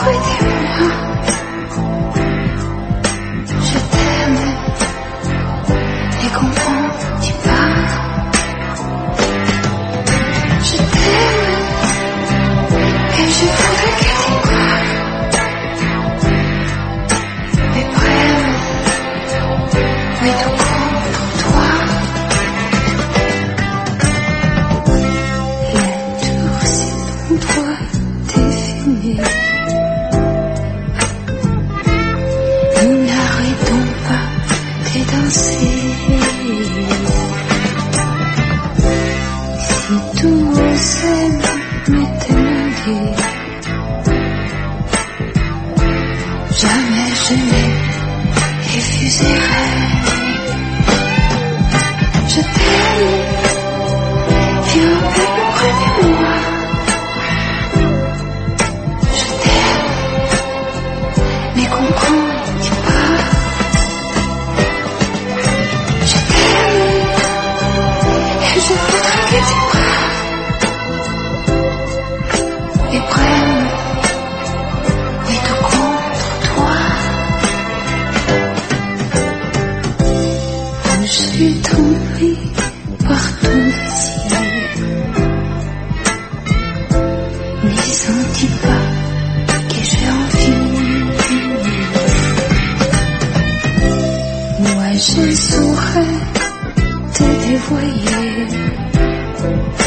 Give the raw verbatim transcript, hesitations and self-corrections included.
bruit des murs. Je t'aime et comprends-tu pas? Je t'aime et je voudrais que tu crois. Mais prenne, oui tout contre toi. La tour c'est ton droit défini. Nous n'arrêtons pas de danser. Si tout s'aime m'était dit, jamais je ne refuserai. Je t'aime, viens plus près de moi. Je t'aime, mais comprends-tu pas? Je t'aime, et je voudrais que tu crois. Et prenne, oui tout contre toi. Je suis tombée par ton désir. Ne sens-tu pas que j'ai envie? Moi je saurais te dévoyer.